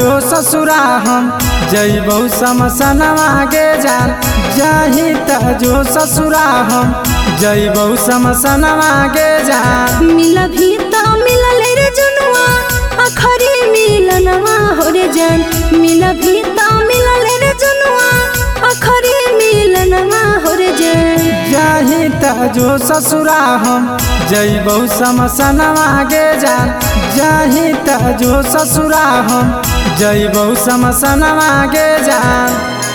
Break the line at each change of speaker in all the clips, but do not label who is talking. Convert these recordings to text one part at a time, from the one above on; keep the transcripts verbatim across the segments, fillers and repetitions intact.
जो ससुरा हम जइबौ समसनवा गे जान जाही त जो ससुरा हम जइबौ समसनवा गे जान।
मिला भी त मिलल रे जनुआ आखरी मिलनवा हो रे जान। मिला भी त मिलल रे जनुआ आखरी मिलनवा हो रे जान।
जाही त जो ससुरा हम जइबौ समसनवा गे जान जाही त जो ससुरा हम जइबौ समसनवा गे जान।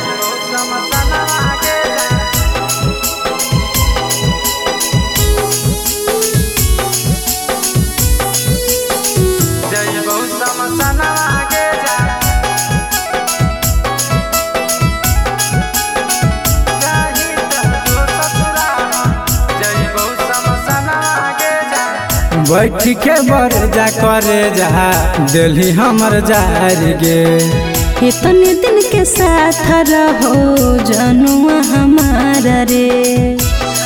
जइबौ समसनवा गे जान जाही त जो ससुरा हम जइबौ समसनवा गे जान। बैठ के बरजा करे जा दिल्ली हमर जार गे
इतने दिन के साथ रहो जनुआ हमारा रे।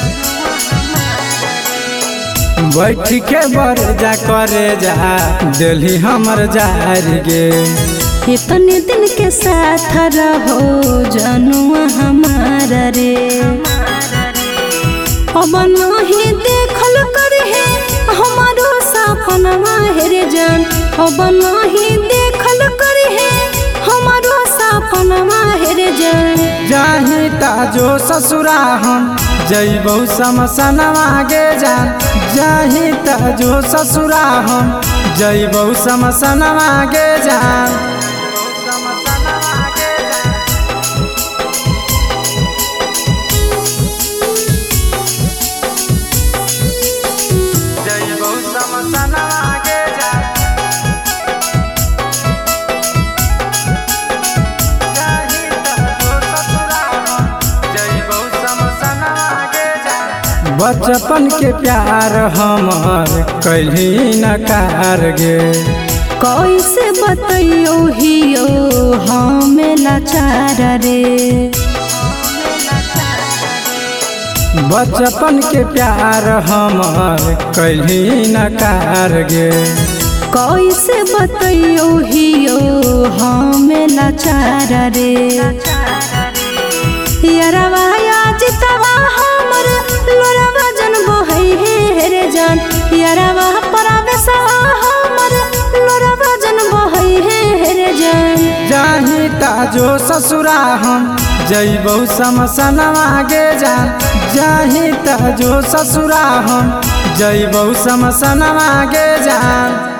बैठ के बरजा करे जा दिल्ली हमर जार गे
इतने दिन के साथ रहो जनुआ हमारा रे। अब नहीं देखल कर है हमारो सपनवा रे जान। अब नहीं देखल कर है हमारो सपनवा रे जान।
जाही ता जो ससुरा हम जइबौ समसनवा गे जान जाही ता जो ससुरा हम जइबौ समसनवा गे जान। जइबौ समसनवा गे जान जाही त जो ससुरा हम जइबौ समसनवा गे जान। बचपन के प्यार हमर कहीं न कार गे
कैसे बतैयो हियो हमें लाचार रे।
बचपन के प्यार हमर कहीं न कार गे
कैसे बतैयो हियो हमें लाचार रे। यारवा आज तवा हमर लोरवा जन बहै हे रे जान। यारवा परवेशा हमर लोरवा जन बहै हे रे जान।
जाही ता जो ससुरा हम जइबौ समसनवा गे जान जाही त जो ससुरा हम जइबौ समसनवा गे जान।